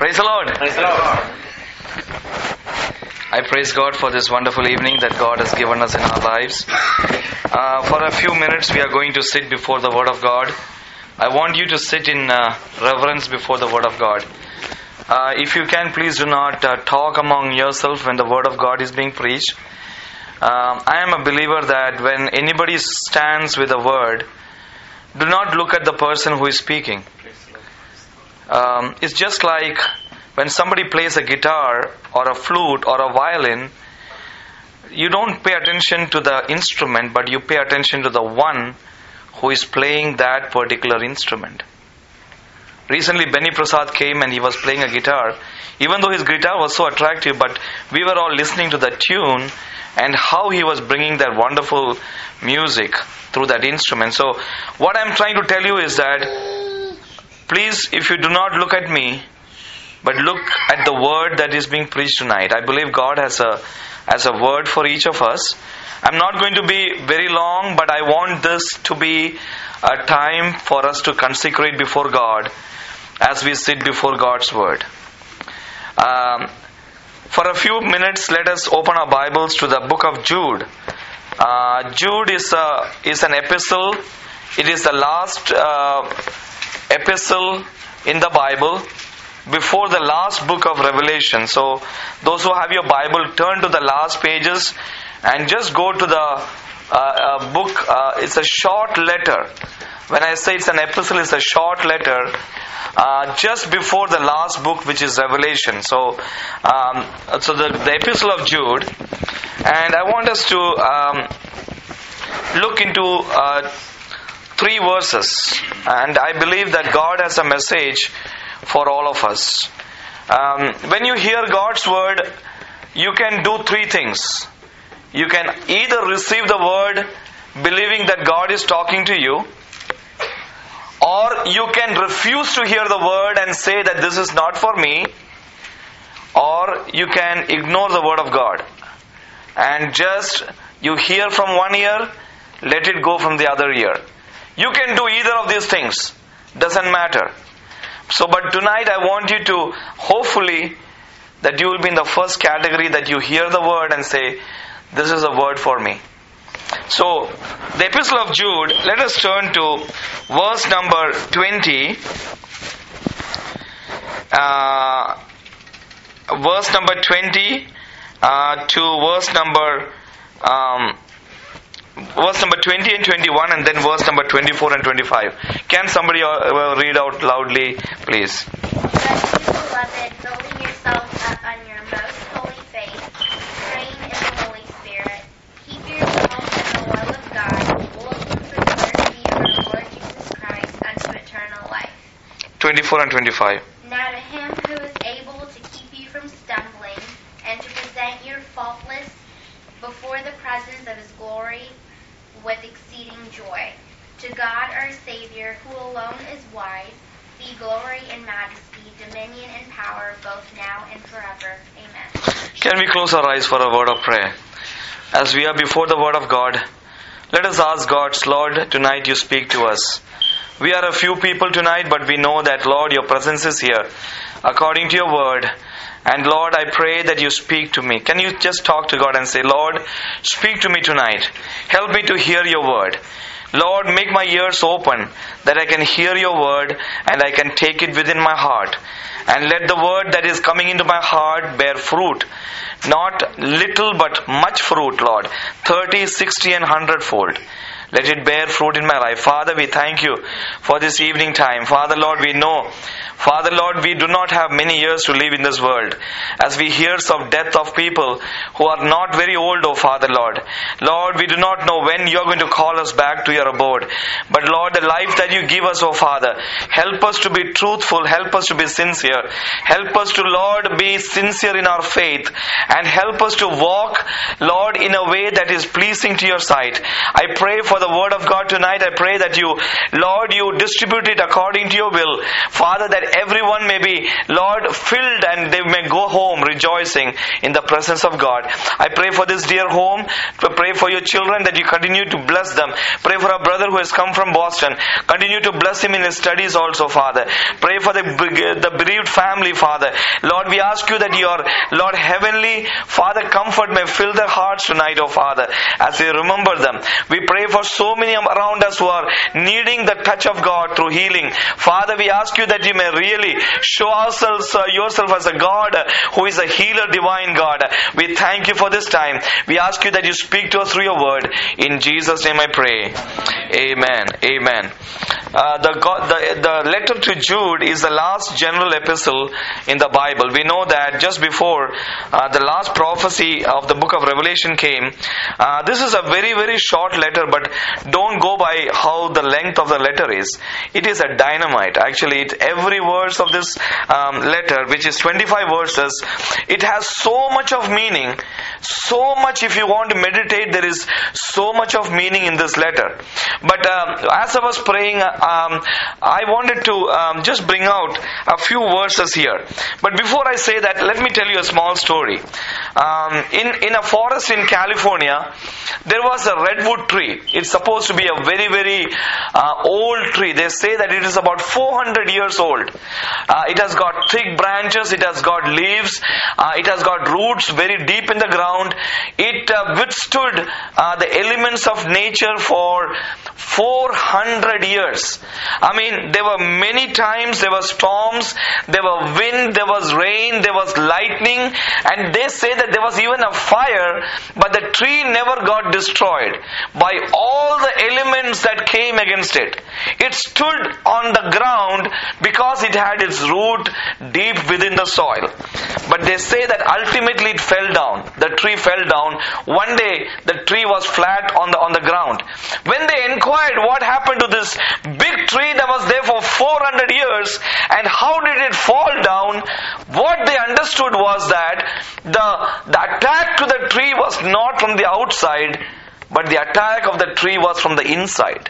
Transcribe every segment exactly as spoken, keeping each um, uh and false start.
Praise the Lord. Praise the Lord. I praise God for this wonderful evening that God has given us in our lives. Uh, for a few minutes we are going to sit before the Word of God. I want you to sit in uh, reverence before the Word of God. Uh, if you can, please do not uh, talk among yourself when the Word of God is being preached. Um, I am a believer that when anybody stands with a word, do not look at the person who is speaking. Um, it's just like when somebody plays a guitar or a flute or a violin, you don't pay attention to the instrument, but you pay attention to the one who is playing that particular instrument. Recently, Benny Prasad came and he was playing a guitar. Even though his guitar was so attractive, but we were all listening to the tune and how he was bringing that wonderful music through that instrument. So, what I'm trying to tell you is that, please, if you do not look at me, but look at the word that is being preached tonight. I believe God has a has a word for each of us. I'm not going to be very long, but I want this to be a time for us to consecrate before God as we sit before God's word. Um, for a few minutes, let us open our Bibles to the book of Jude. Uh, Jude is a, is an epistle. It is the last uh, epistle in the Bible before the last book of Revelation. So, those who have your Bible, turn to the last pages and just go to the uh, uh, book. Uh, it's a short letter. When I say it's an epistle, it's a short letter uh, just before the last book, which is Revelation. So, um, so the, the epistle of Jude, and I want us to um, look into uh, three verses, and I believe that God has a message for all of us. Um, when you hear God's word, you can do three things. You can either receive the word believing that God is talking to you, or you can refuse to hear the word and say that this is not for me, or you can ignore the word of God and just you hear from one ear, let it go from the other ear. You can do either of these things. Doesn't matter. So, but tonight I want you to, hopefully, that you will be in the first category, that you hear the word and say, this is a word for me. So, the epistle of Jude, let us turn to verse number twenty. Uh, verse number twenty uh, to verse number um, verse number twenty and twenty-one, and then verse number twenty-four and twenty-five. Can somebody uh, read out loudly, please? Beloved, building yourselves up on your most holy faith, praying in the Holy Spirit, keep yourselves in the love of God, looking for the mercy of our Lord Jesus Christ unto eternal life. twenty-four and twenty-five. Now to Him who is able to keep you from stumbling, and to present you faultless before the presence of His glory with exceeding joy. To God our Savior, who alone is wise, be glory and majesty, dominion and power, both now and forever. Amen. Can we close our eyes for a word of prayer? As we are before the word of God, let us ask God, Lord, tonight you speak to us. We are a few people tonight, but we know that, Lord, your presence is here according to your word. And Lord, I pray that you speak to me. Can you just talk to God and say, Lord, speak to me tonight. Help me to hear your word. Lord, make my ears open that I can hear your word and I can take it within my heart. And let the word that is coming into my heart bear fruit. Not little but much fruit, Lord. thirty, sixty and one hundred fold. Let it bear fruit in my life. Father, we thank you for this evening time. Father, Lord, we know, Father, Lord, we do not have many years to live in this world. As we hear of death of people who are not very old, oh Father, Lord. Lord, we do not know when you are going to call us back to your abode. But Lord, the life that you give us, oh Father, help us to be truthful, help us to be sincere. Help us to, Lord, be sincere in our faith. And help us to walk, Lord, in a way that is pleasing to your sight. I pray for for the word of God tonight. I pray that you, Lord, you distribute it according to your will. Father, that everyone may be, Lord, filled and they may go home rejoicing in the presence of God. I pray for this dear home. I pray for your children that you continue to bless them. Pray for our brother who has come from Boston. Continue to bless him in his studies also, Father. Pray for the, the bereaved family, Father. Lord, we ask you that your, Lord, heavenly Father, comfort may fill their hearts tonight, oh Father, as we remember them. We pray for so many around us who are needing the touch of God through healing. Father, we ask you that you may really show ourselves, uh, yourself as a God uh, who is a healer, divine God. We thank you for this time. We ask you that you speak to us through your word. In Jesus' name I pray. Amen. Amen. Uh, the, God, the, the letter to Jude is the last general epistle in the Bible. We know that just before uh, the last prophecy of the book of Revelation came, uh, this is a very, very short letter, but don't go by how the length of the letter is. It is a dynamite. Actually, it, every verse of this um, letter, which is twenty-five verses, it has so much of meaning. So much, if you want to meditate, there is so much of meaning in this letter. But uh, as I was praying, um, I wanted to um, just bring out a few verses here. But before I say that, let me tell you a small story. Um, in, in a forest in California, there was a redwood tree. It's supposed to be a very, very uh, old tree. They say that it is about four hundred years old. Uh, it has got thick branches. It has got leaves. Uh, it has got roots very deep in the ground. It uh, withstood uh, the elements of nature for four hundred years. I mean, there were many times, there were storms, there were wind, there was rain, there was lightning, and they say that there was even a fire, but the tree never got destroyed by all the elements that came against it. It stood on the ground because it had its root deep within the soil. But they say that ultimately it fell down. The tree fell down. One day the tree was flat on the on the ground. When they inquired what happened to this big tree that was there for four hundred years and how did it fall down, what they understood was that the, the attack to the tree was not from the outside, but the attack of the tree was from the inside.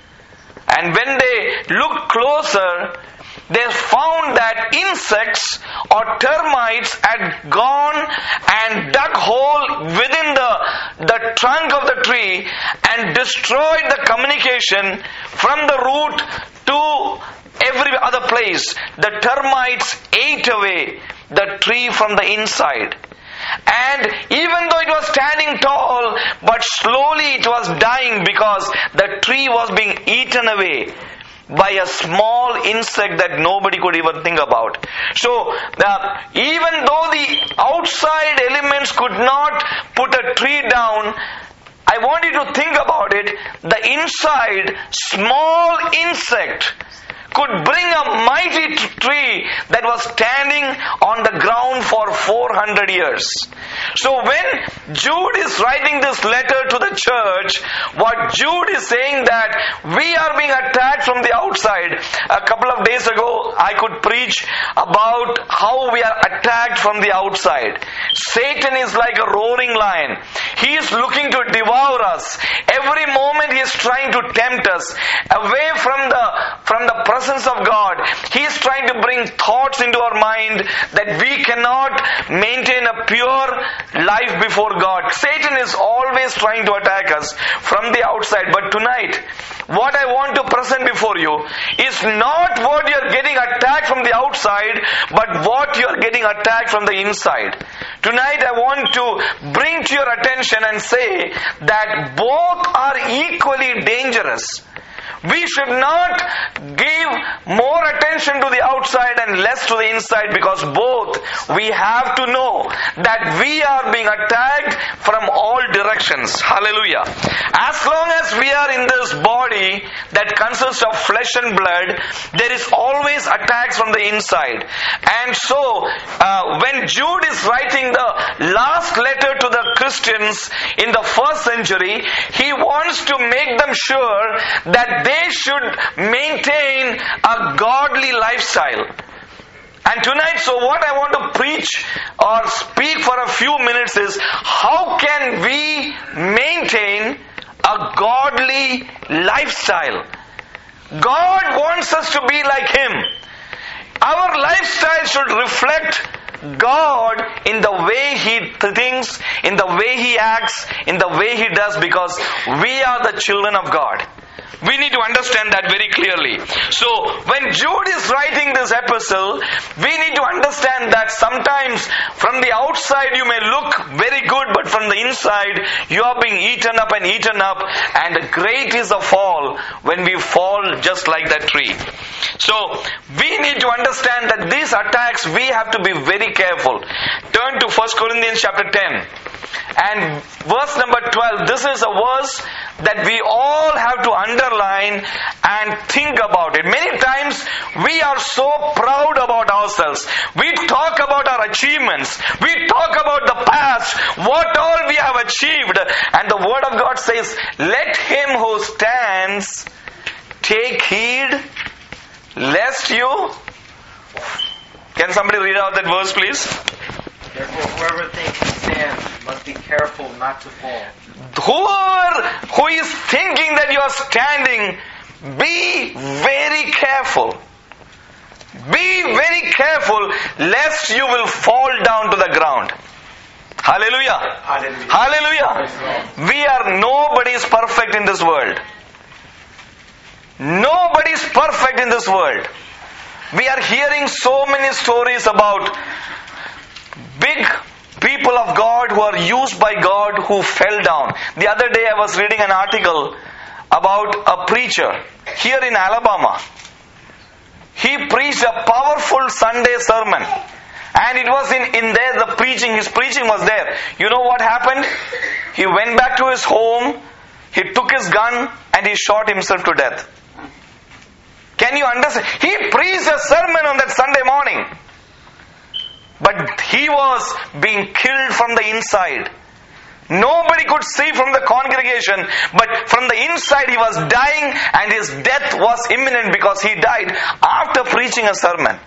And when they looked closer, they found that insects or termites had gone and dug hole within the, the trunk of the tree and destroyed the communication from the root to every other place. The termites ate away the tree from the inside. And even though it was standing tall, but slowly it was dying because the tree was being eaten away by a small insect that nobody could even think about. So, uh, even though the outside elements could not put a tree down, I want you to think about it. The inside, small insect could bring a mighty t- tree that was standing on the ground for four hundred years. So when Jude is writing this letter to the church, what Jude is saying that we are being attacked from the outside. A couple of days ago, I could preach about how we are attacked from the outside. Satan is like a roaring lion. He is looking to devour us. Every moment he is trying to tempt us away from the from the presence of God. He is trying to bring thoughts into our mind that we cannot maintain a pure life before God. Satan is always trying to attack us from the outside. But tonight, what I want to present before you is not what you are getting attacked from the outside, but what you are getting attacked from the inside. Tonight I want to bring to your attention and say that both are equally dangerous. We should not give more attention to the outside and less to the inside, because both we have to know that we are being attacked from all directions. Hallelujah. As long as we are in this body that consists of flesh and blood, there is always attacks from the inside. And so uh, when Jude is writing the last letter to the Christians in the first century, he wants to make them sure that they should maintain a godly lifestyle. And tonight, so what I want to preach or speak for a few minutes is, how can we maintain a godly lifestyle. God wants us to be like Him. Our lifestyle should reflect God in the way He thinks, in the way He acts, in the way He does, because we are the children of God. We need to understand that very clearly. So, when Jude is writing this epistle, we need to understand that sometimes from the outside you may look very good, but from the inside you are being eaten up and eaten up, and great is the fall when we fall just like that tree. So, we need to understand that these attacks, we have to be very careful. Turn to First Corinthians chapter ten. And verse number twelve, this is a verse that we all have to underline and think about it. Many times we are so proud about ourselves. We talk about our achievements. We talk about the past, what all we have achieved. And the Word of God says, let him who stands take heed lest you... Can somebody read out that verse, please? Therefore, whoever thinks he stands must be careful not to fall. Whoever who is thinking that you are standing, be very careful. Be very careful lest you will fall down to the ground. Hallelujah. Hallelujah. Hallelujah. We are, nobody is perfect in this world. Nobody is perfect in this world. We are hearing so many stories about big people of God who are used by God who fell down. The other day I was reading an article about a preacher here in Alabama. He preached a powerful Sunday sermon. And it was in, in there, the preaching, his preaching was there. You know what happened? He went back to his home, he took his gun and he shot himself to death. Can you understand? He preached a sermon on that Sunday morning. But he was being killed from the inside. Nobody could see from the congregation, but from the inside he was dying and his death was imminent because he died after preaching a sermon.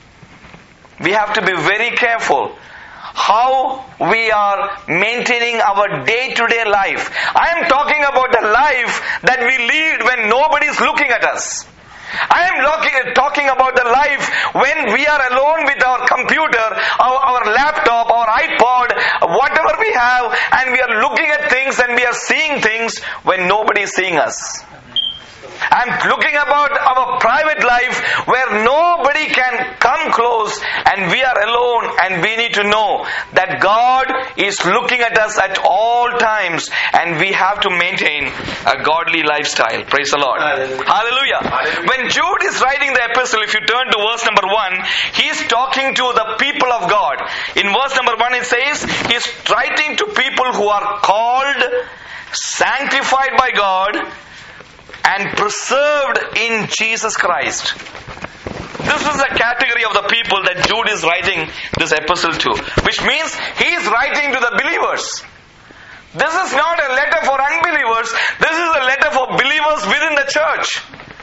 We have to be very careful how we are maintaining our day-to-day life. I am talking about the life that we lead when nobody is looking at us. I am looking, talking about the life when we are alone with our computer, our, our laptop, our iPod, whatever we have, and we are looking at things and we are seeing things when nobody is seeing us. I am looking about our private life where nobody can come close and we are alone, and we need to know that God is looking at us at all times and we have to maintain a godly lifestyle. Praise the Lord. Hallelujah. Hallelujah. Hallelujah. When Jude is writing the epistle, if you turn to verse number one, he is talking to the people of God. In verse number one it says, he is writing to people who are called, sanctified by God, and preserved in Jesus Christ. This is the category of the people that Jude is writing this epistle to, which means he is writing to the believers. This is not a letter for unbelievers. This is a letter for believers within the church.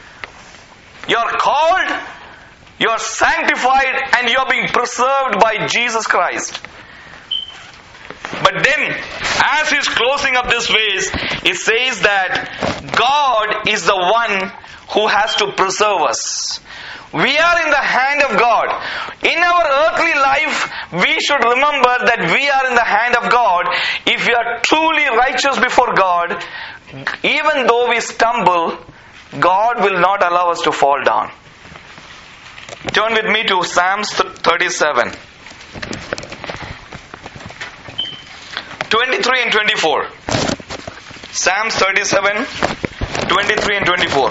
You are called, you are sanctified, and you are being preserved by Jesus Christ. But then, as he's closing up this phrase, it says that God is the one who has to preserve us. We are in the hand of God. In our earthly life, we should remember that we are in the hand of God. If we are truly righteous before God, even though we stumble, God will not allow us to fall down. Turn with me to Psalms thirty-seven. twenty-three and twenty-four. Psalms thirty-seven, twenty-three and twenty-four.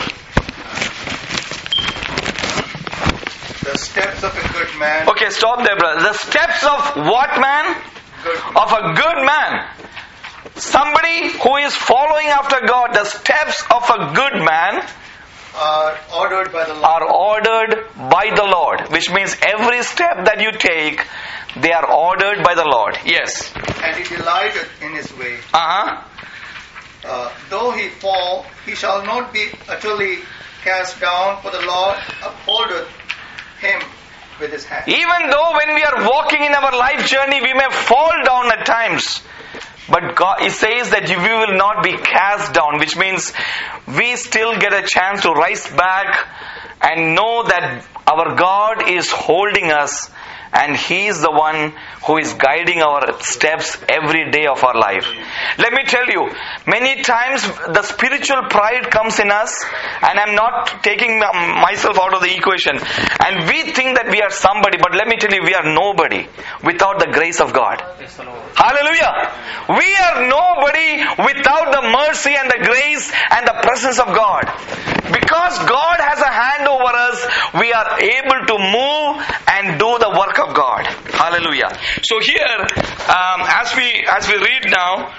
The steps of a good man. Okay, stop there, brother. The steps of what man? Good. Of a good man. Somebody who is following after God, the steps of a good man Are ordered by the Lord. are ordered by the Lord. Which means every step that you take, they are ordered by the Lord. Yes. And he delighteth in his way. Uh-huh. Uh, though he fall, he shall not be utterly cast down, for the Lord upholdeth him with his hand. Even though when we are walking in our life journey, we may fall down at times. But God, it says that we will not be cast down, which means we still get a chance to rise back and know that our God is holding us and He is the one who is guiding our steps every day of our life. Let me tell you, many times the spiritual pride comes in us, and I'm not taking myself out of the equation, and we think that we are somebody, but let me tell you, we are nobody without the grace of God. Hallelujah! We are nobody without the mercy and the grace and the presence of God. Because God has a hand over us, we are able to move and do the work of God. Hallelujah. So here, um, as we as we read now,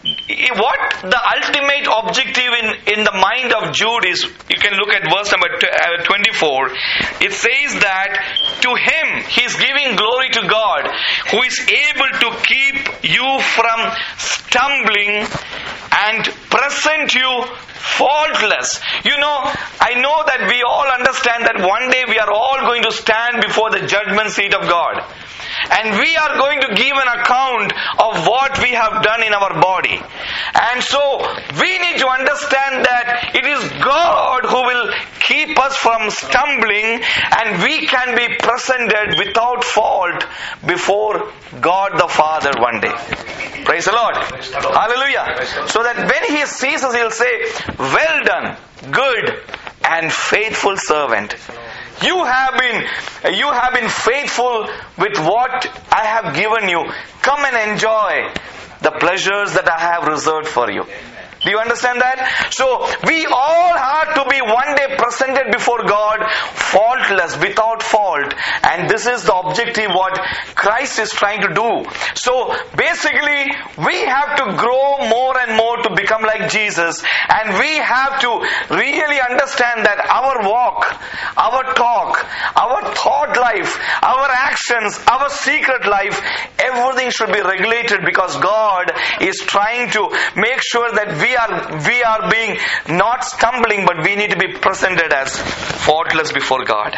what the ultimate objective in, in the mind of Jude is, you can look at verse number twenty-four. It says that to Him, He is giving glory to God, who is able to keep you from stumbling and present you faultless. You know, I know that we all understand that one day we are all going to stand before the judgment seat of God. And we are going to give an account of what we have done in our body. And so, we need to understand that it is God who will keep us from stumbling, and we can be presented without fault before God the Father one day. Praise the Lord. Hallelujah. So that when He sees us, He'll say, "Well done, good and faithful servant. You have been, you have been faithful with what I have given you. Come and enjoy the pleasures that I have reserved for you." Do you understand that? So, we all have to be one day presented before God faultless, without fault. And this is the objective what Christ is trying to do. So, basically, we have to grow more and more to become like Jesus. And we have to really understand that our walk, our talk, our thought life, our actions, our secret life, everything should be regulated, because God is trying to make sure that we are we are being not stumbling, but we need to be presented as faultless before God.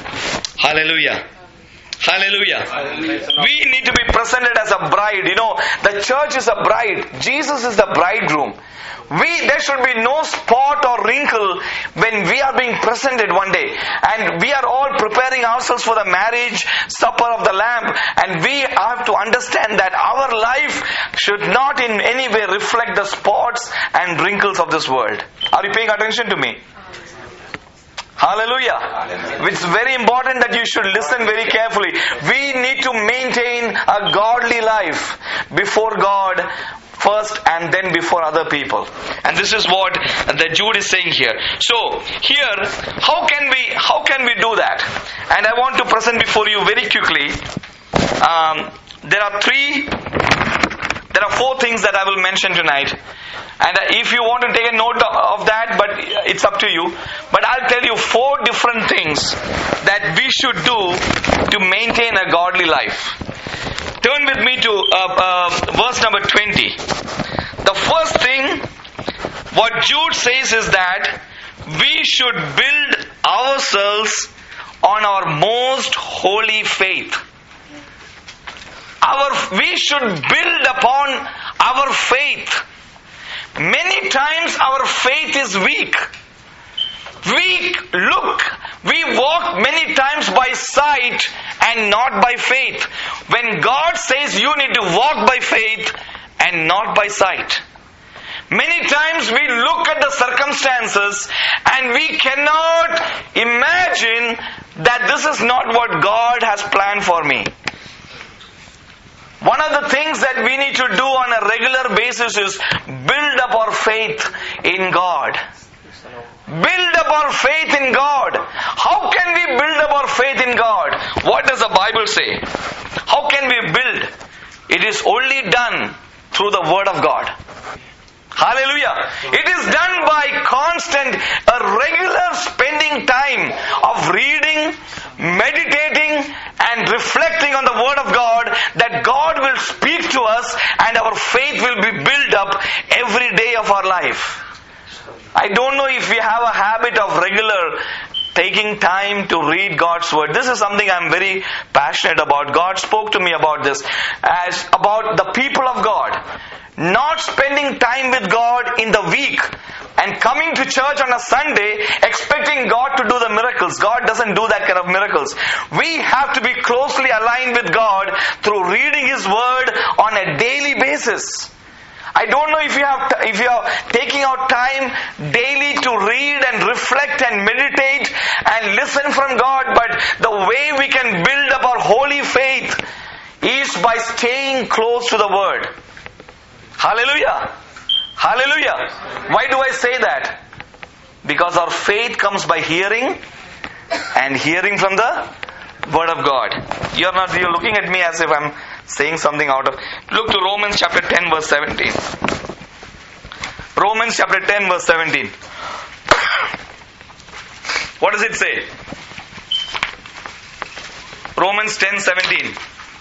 Hallelujah. Hallelujah. We need to be presented as a bride. You know, the church is a bride. Jesus is the bridegroom. We, there should be no spot or wrinkle when we are being presented one day. And we are all preparing ourselves for the marriage supper of the Lamb. And we have to understand that our life should not in any way reflect the spots and wrinkles of this world. Are you paying attention to me? Hallelujah. It's very important that you should listen very carefully. We need to maintain a godly life before God first, and then before other people. And this is what the Jude is saying here. So here, how can we how can we do that? And I want to present before you very quickly. Um, there are three, there are four things that I will mention tonight. And if you want to take a note of that, but it's up to you. But I'll tell you four different things that we should do to maintain a godly life. Turn with me to uh, uh, verse number twenty. The first thing, what Jude says is that we should build ourselves on our most holy faith. Our, we should build upon our faith. Many times our faith is weak. We look, we walk many times by sight and not by faith. When God says you need to walk by faith and not by sight. Many times we look at the circumstances and we cannot imagine that this is not what God has planned for me. One of the things that we need to do on a regular basis is build up our faith in God. Build up our faith in God. How can we build up our faith in God? What does the Bible say? How can we build? It is only done through the Word of God. Hallelujah. It is done by constant, a regular spending time of reading, meditating and reflecting on the Word of God, that God will speak to us and our faith will be built up every day of our life. I don't know if we have a habit of regular taking time to read God's Word. This is something I'm very passionate about. God spoke to me about this, as about the people of God. not spending time with God in the week and coming to church on a Sunday expecting God to do the miracles. God doesn't do that kind of miracles. We have to be closely aligned with God through reading His Word on a daily basis. I don't know if you have if you are taking out time daily to read and reflect and meditate and listen from God, but the way we can build up our holy faith is by staying close to the Word. Hallelujah. Hallelujah. Why do I say that? Because our faith comes by hearing, and hearing from the Word of God. You're not you're looking at me as if I'm saying something out of... Look to Romans chapter ten verse seventeen. Romans chapter ten verse seventeen. What does it say? Romans ten seventeen.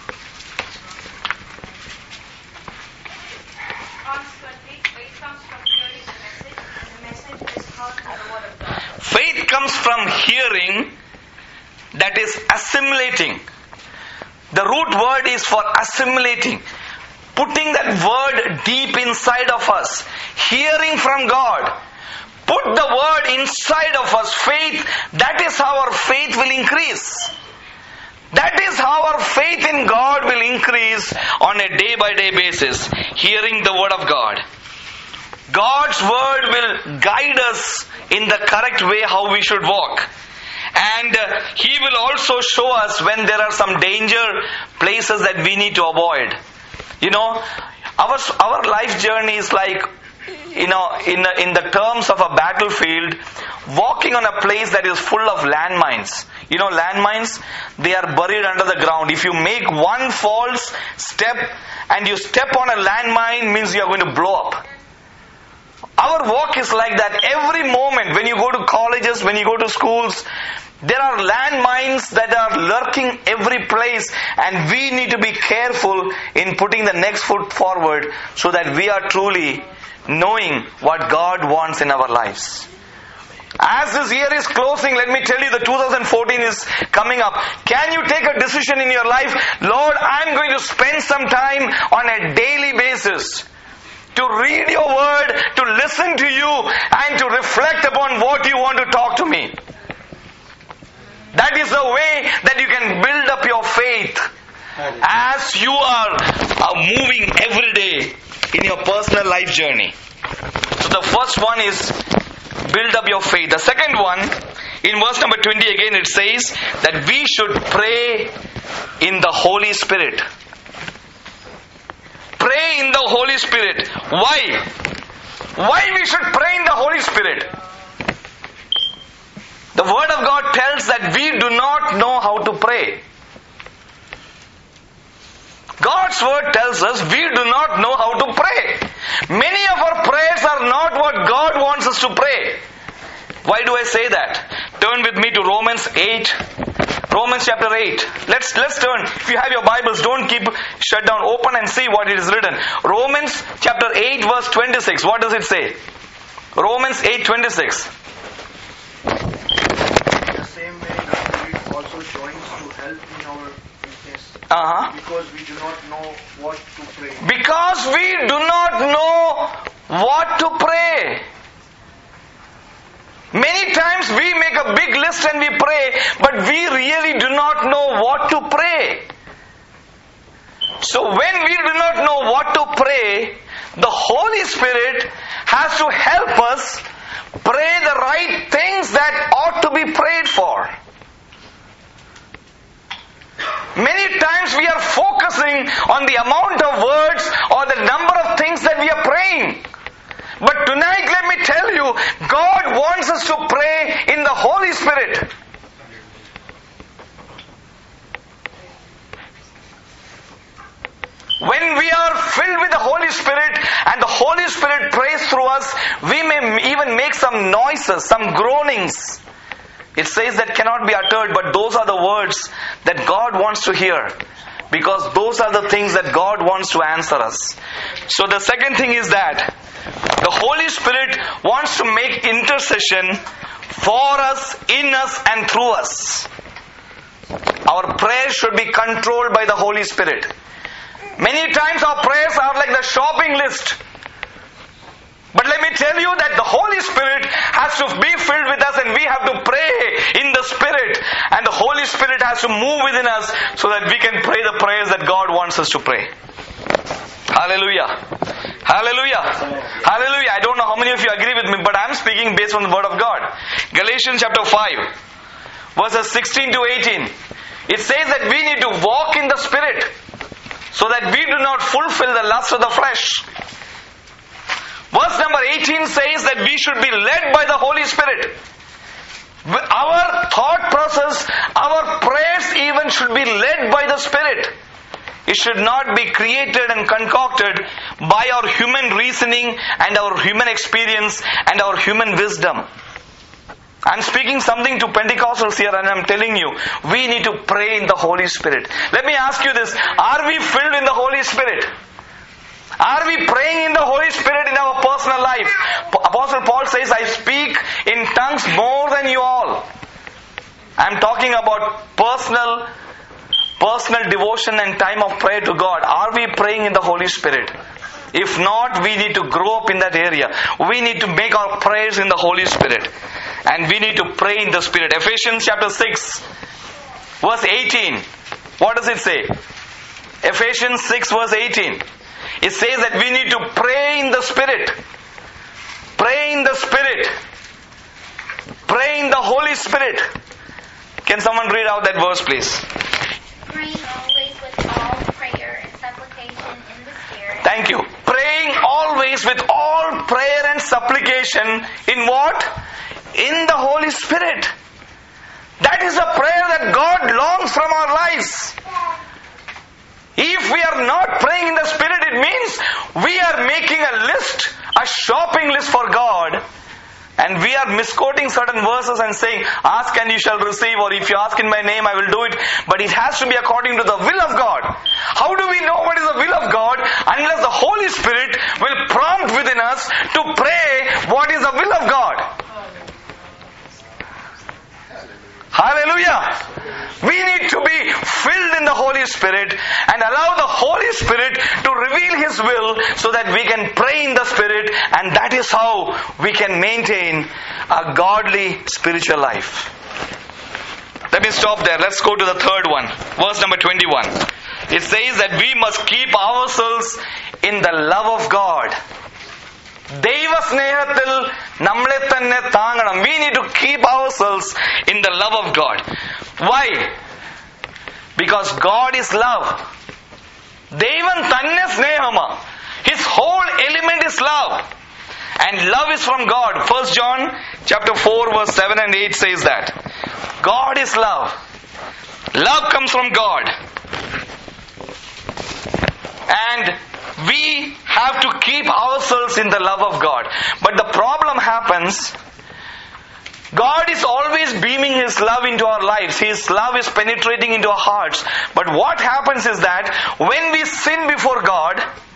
Faith comes from hearing, that is assimilating. The root word is for assimilating. Putting that word deep inside of us. Hearing from God. Put the word inside of us. Faith, that is how our faith will increase. That is how our faith in God will increase on a day by day basis. Hearing the word of God. God's word will guide us in the correct way how we should walk. And uh, He will also show us when there are some danger places that we need to avoid. You know, our our life journey is like, you know, in the, in the terms of a battlefield, walking on a place that is full of landmines. You know, landmines, they are buried under the ground. If you make one false step and you step on a landmine, means you are going to blow up. Our walk is like that. Every moment when you go to colleges, when you go to schools, there are landmines that are lurking every place, and we need to be careful in putting the next foot forward so that we are truly knowing what God wants in our lives. As this year is closing, let me tell you, the two thousand fourteen is coming up. Can you take a decision in your life? Lord, I'm going to spend some time on a daily basis to read your word, to listen to you, and to reflect upon what you want to talk to me. That is the way that you can build up your faith as you are, are moving every day in your personal life journey. So the first one is build up your faith. The second one, in verse number twenty again, it says that we should pray in the Holy Spirit. Pray in the Holy Spirit. Why? Why we should pray in the Holy Spirit? The Word of God tells that we do not know how to pray. God's Word tells us we do not know how to pray. Many of our prayers are not what God wants us to pray. Why do I say that? Turn with me to Romans eight. Romans chapter eight. Let's let's turn. If you have your Bibles, don't keep shut down. Open and see what it is written. Romans chapter eight verse twenty-six. What does it say? Romans eight twenty-six. The same way the Spirit also joins to help in our weakness. Uh-huh. Because we do not know what to pray. Because we do not know what to pray. Many times we make a big list and we pray, but we really do not know what to pray. So when we do not know what to pray, the Holy Spirit has to help us pray the right things that ought to be prayed for. Many times we are focusing on the amount of words or the number of things that we are praying. But tonight, let me tell you, God wants us to pray in the Holy Spirit. When we are filled with the Holy Spirit and the Holy Spirit prays through us, we may even make some noises, some groanings. It says that cannot be uttered, but those are the words that God wants to hear. Because those are the things that God wants to answer us. So the second thing is that the Holy Spirit wants to make intercession for us, in us, and through us. Our prayer should be controlled by the Holy Spirit. Many times our prayers are like the shopping list. But let me tell you that the Holy Spirit has to be filled with us, and we have to pray in the Spirit. And the Holy Spirit has to move within us so that we can pray the prayers that God wants us to pray. Hallelujah. Hallelujah. Hallelujah. I don't know how many of you agree with me, but I'm speaking based on the Word of God. Galatians chapter five, verses sixteen to eighteen. It says that we need to walk in the Spirit so that we do not fulfill the lust of the flesh. Verse number eighteen says that we should be led by the Holy Spirit. Our thought process, our prayers even should be led by the Spirit. It should not be created and concocted by our human reasoning and our human experience and our human wisdom. I'm speaking something to Pentecostals here, and I'm telling you, we need to pray in the Holy Spirit. Let me ask you this. Are we filled in the Holy Spirit? Are we praying in the Holy Spirit in our personal life? Apostle Paul says, I speak in tongues more than you all. I'm talking about personal, personal devotion and time of prayer to God. Are we praying in the Holy Spirit? If not, we need to grow up in that area. We need to make our prayers in the Holy Spirit. And we need to pray in the Spirit. Ephesians chapter six, verse eighteen. What does it say? Ephesians six, verse eighteen. It says that we need to pray in the Spirit. Pray in the Spirit. Pray in the Holy Spirit. Can someone read out that verse, please? Praying always with all prayer and supplication in the Spirit. Thank you. Praying always with all prayer and supplication in what? In the Holy Spirit. That is a prayer that God longs from our lives. If we are not praying in the Spirit, it means we are making a list, a shopping list for God, and we are misquoting certain verses and saying, ask and you shall receive, or if you ask in my name, I will do it. But it has to be according to the will of God. How do we know what is the will of God? Unless the Holy Spirit will prompt within us to pray what is the will of God. Hallelujah. We need to be filled in the Holy Spirit and allow the Holy Spirit to reveal His will so that we can pray in the Spirit, and that is how we can maintain a godly spiritual life. Let me stop there. Let's go to the third one. Verse number twenty-one. It says that we must keep ourselves in the love of God. ദൈവ സ്നേഹത്തിൽ നമ്മളെ തന്നെ താങ്ങണം. We need to keep ourselves in the love of God. Why? Because God is love. ദൈവം തന്നെ സ്നേഹമാണ്. His whole element is love. And love is from God. First John chapter four verse seven and eight says that. God is love. Love comes from God. And we have to keep ourselves in the love of God. But the problem happens, God is always beaming His love into our lives. His love is penetrating into our hearts. But what happens is that when we sin before God,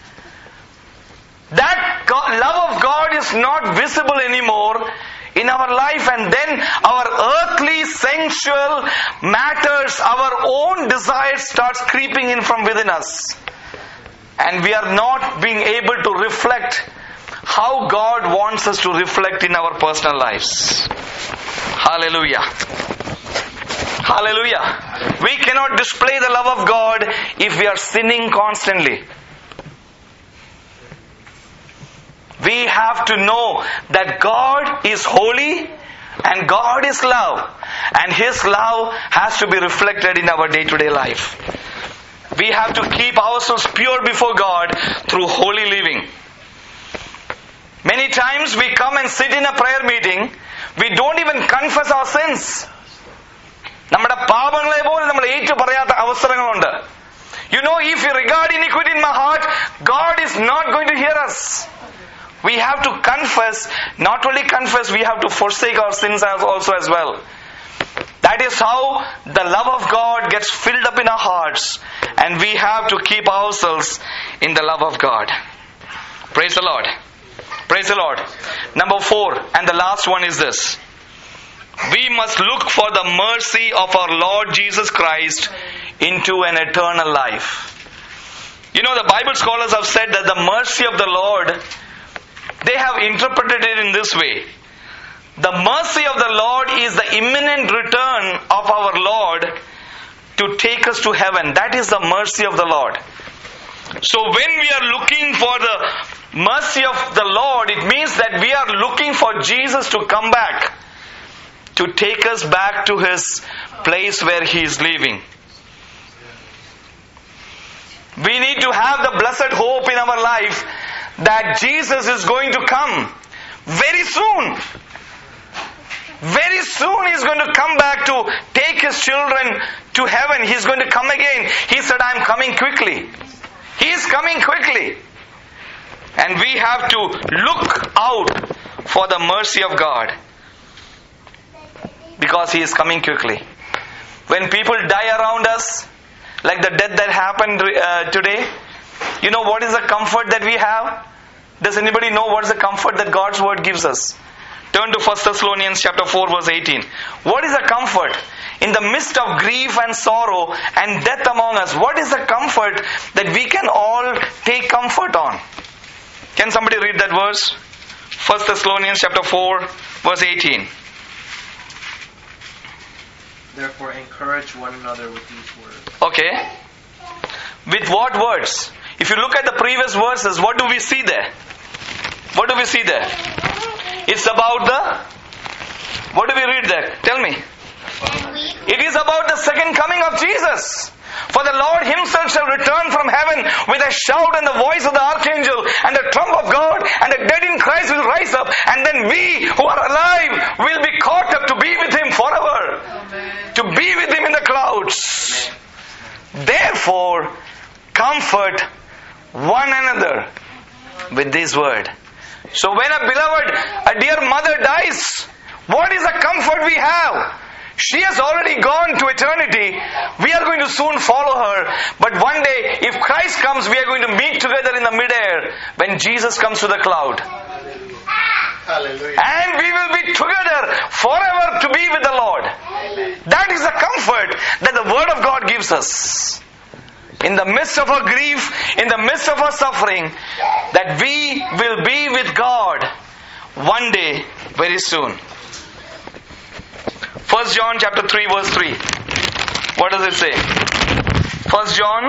that God, love of God is not visible anymore in our life, and then our earthly, sensual matters, our own desires starts creeping in from within us. And we are not being able to reflect how God wants us to reflect in our personal lives. Hallelujah. Hallelujah. We cannot display the love of God if we are sinning constantly. We have to know that God is holy and God is love. And His love has to be reflected in our day-to-day life. We have to keep ourselves pure before God through holy living. Many times we come and sit in a prayer meeting, we don't even confess our sins. നമ്മുടെ പാപങ്ങളെ പോലും നമ്മൾ ഏറ്റു പറയാത്ത അവസരങ്ങളുണ്ട്. You know, if you regard iniquity in my heart, God is not going to hear us. We have to confess, not only confess, we have to forsake our sins also as well. That is how the love of God gets filled up in our hearts, and we have to keep ourselves in the love of God. Praise the Lord. Praise the Lord. Number four, and the last one is this. We must look for the mercy of our Lord Jesus Christ into an eternal life. You know, the Bible scholars have said that the mercy of the Lord, they have interpreted it in this way. The mercy of the Lord is the imminent return of our Lord to take us to heaven. That is the mercy of the Lord. So when we are looking for the mercy of the Lord, it means that we are looking for Jesus to come back, to take us back to His place where He is living. We need to have the blessed hope in our life that Jesus is going to come very soon. Very soon He's going to come back to take His children to heaven. He's going to come again. He said, I am coming quickly. He is coming quickly. And we have to look out for the mercy of God, because He is coming quickly. When people die around us, like the death that happened uh, today, you know what is the comfort that we have? Does anybody know what is the comfort that God's Word gives us? Turn to First Thessalonians chapter four verse eighteen. What is the comfort? In the midst of grief and sorrow and death among us, what is the comfort that we can all take comfort on? Can somebody read that verse? First Thessalonians chapter four verse eighteen. Therefore encourage one another with these words. Okay. With what words? If you look at the previous verses, what do we see there? What do we see there? It's about the... What do we read there? Tell me. It is about the second coming of Jesus. For the Lord Himself shall return from heaven with a shout and the voice of the archangel and the trump of God, and the dead in Christ will rise up, and then we who are alive will be caught up to be with Him forever. Amen. To be with Him in the clouds. Amen. Therefore, comfort one another with this word. So when a beloved, a dear mother dies, what is the comfort we have? She has already gone to eternity. We are going to soon follow her. But one day, if Christ comes, we are going to meet together in the midair when Jesus comes to the cloud. Hallelujah. And we will be together forever to be with the Lord. Amen. That is the comfort that the Word of God gives us. In the midst of our grief, in the midst of our suffering, that we will be with God one day very soon. First John chapter three verse three. What does it say? First John,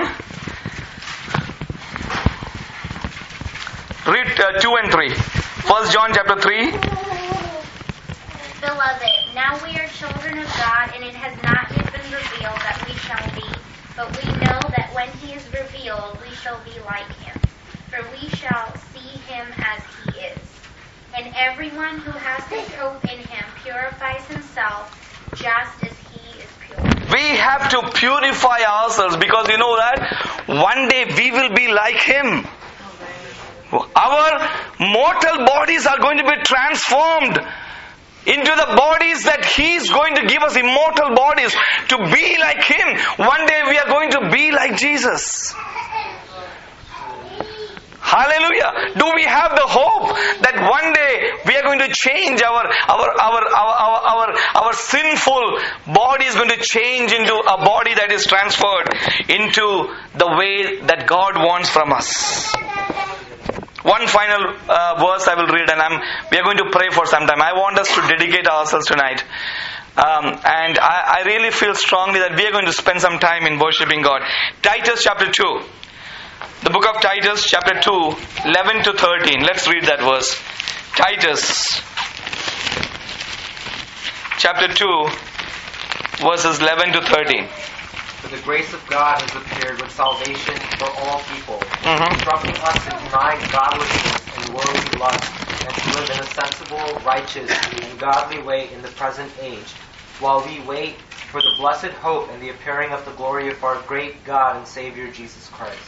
read uh, two and three. First John chapter three. Beloved, now we are children of God, and it has not yet been revealed that we shall be. But we know that when He is revealed, we shall be like Him. For we shall see Him as He is. And everyone who has this hope in Him purifies himself just as He is pure. We have to purify ourselves, because you know that one day we will be like Him. Our mortal bodies are going to be transformed into the bodies that He is going to give us, immortal bodies, to be like Him. One day we are going to be like Jesus. Hallelujah. Do we have the hope that one day we are going to change our our our our our, our, our sinful body is going to change into a body that is transferred into the way that God wants from us? One final uh, verse I will read, and I'm, we are going to pray for some time. I want us to dedicate ourselves tonight. Um, and I, I really feel strongly that we are going to spend some time in worshiping God. Titus chapter two. The book of Titus chapter two, eleven to thirteen. Let's read that verse. Titus chapter two, verses eleven to thirteen. For the grace of God has appeared with salvation for all people, Mm-hmm. instructing us to deny godlessness and worldly lust, and to live in a sensible, righteous, and godly way in the present age, while we wait for the blessed hope and the appearing of the glory of our great God and Savior Jesus Christ.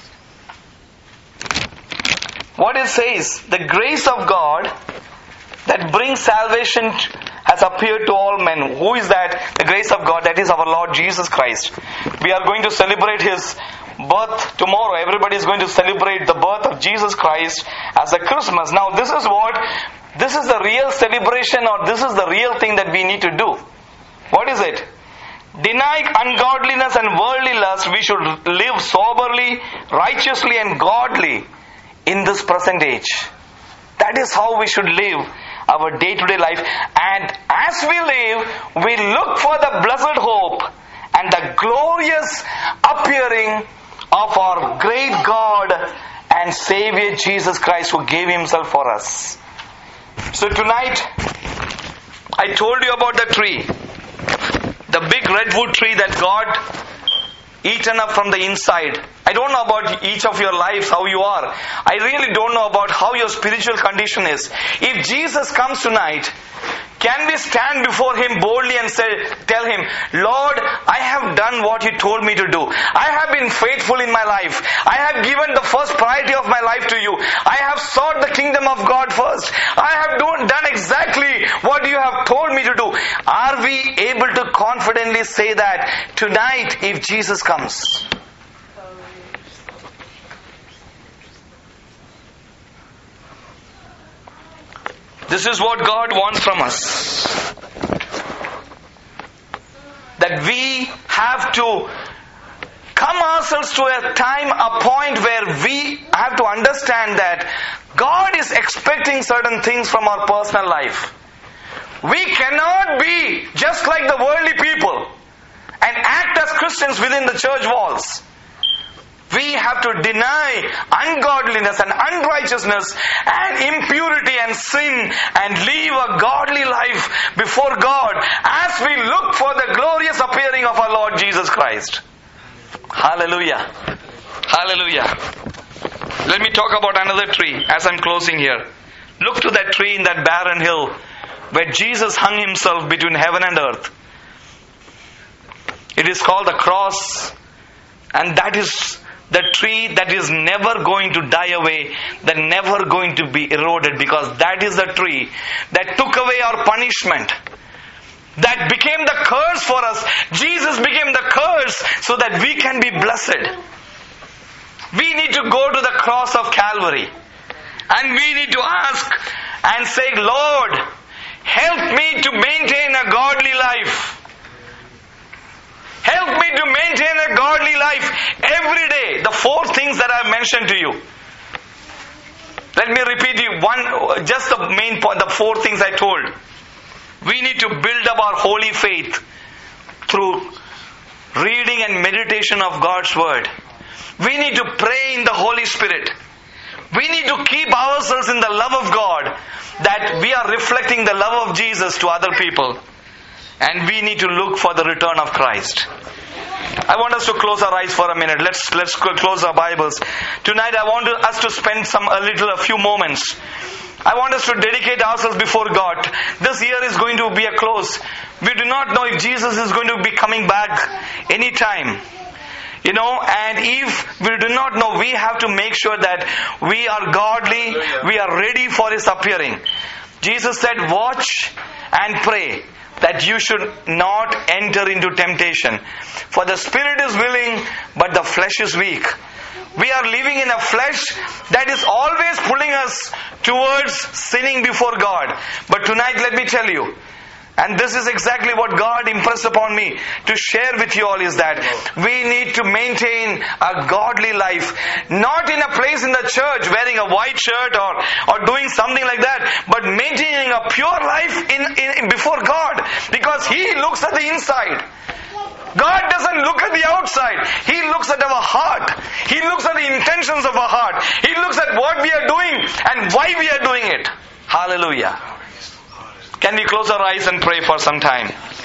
What it says, the grace of God that brings salvation has appeared to all men. Who is that? The grace of God, that is our Lord Jesus Christ. We are going to celebrate His birth tomorrow. Everybody is going to celebrate the birth of Jesus Christ as a Christmas. Now this is what, this is the real celebration, or this is the real thing that we need to do. What is it? deny ungodliness and worldly lust, we should live soberly, righteously and godly in this present age. That is how we should live our day-to-day life. And as we live, we look for the blessed hope and the glorious appearing of our great God and Savior Jesus Christ, who gave Himself for us. So tonight, I told you about the tree, the big redwood tree that God eaten up from the inside. I don't know about each of your lives, how you are. I really don't know about how your spiritual condition is. If Jesus comes tonight, can we stand before Him boldly and say, tell Him, Lord, I have done what You told me to do. I have been faithful in my life. I have given the first priority of my life to You. I have sought the kingdom of God first. I have done exactly what You have told me to do. Are we able to confidently say that tonight if Jesus comes? This is what God wants from us. That we have to come ourselves to a time, a point where we have to understand that God is expecting certain things from our personal life. We cannot be just like the worldly people and act as Christians within the church walls. We have to deny ungodliness and unrighteousness and impurity and sin and live a godly life before God as we look for the glorious appearing of our Lord Jesus Christ. Hallelujah. Hallelujah. Let me talk about another tree as I'm closing here. Look to that tree in that barren hill where Jesus hung Himself between heaven and earth. It is called the cross, and that is the tree that is never going to die away, that never going to be eroded, because that is the tree that took away our punishment, that became the curse for us. Jesus became the curse so that we can be blessed. We need to go to the cross of Calvary and we need to ask and say, Lord, help me to maintain a godly life. Help me to maintain a godly life every day. The four things that I have mentioned to you. Let me repeat you one, just the main point, the four things I told. We need to build up our holy faith through reading and meditation of God's Word. We need to pray in the Holy Spirit. We need to keep ourselves in the love of God, that we are reflecting the love of Jesus to other people. And we need to look for the return of Christ. I want us to close our eyes for a minute. Let's let's close our Bibles. Tonight I want us to spend some a little a few moments. I want us to dedicate ourselves before God. This year is going to be a close. We do not know if Jesus is going to be coming back anytime. You know, and if we do not know, we have to make sure that we are godly, we are ready for His appearing. Jesus said, watch and pray, that you should not enter into temptation. For the spirit is willing, but the flesh is weak. We are living in a flesh that is always pulling us towards sinning before God. But tonight, let me tell you, and this is exactly what God impressed upon me to share with you all, is that we need to maintain a godly life. Not in a place in the church wearing a white shirt or, or doing something like that, but maintaining a pure life in, in before God. Because He looks at the inside. God doesn't look at the outside. He looks at our heart. He looks at the intentions of our heart. He looks at what we are doing and why we are doing it. Hallelujah. Can we close our eyes and pray for some time?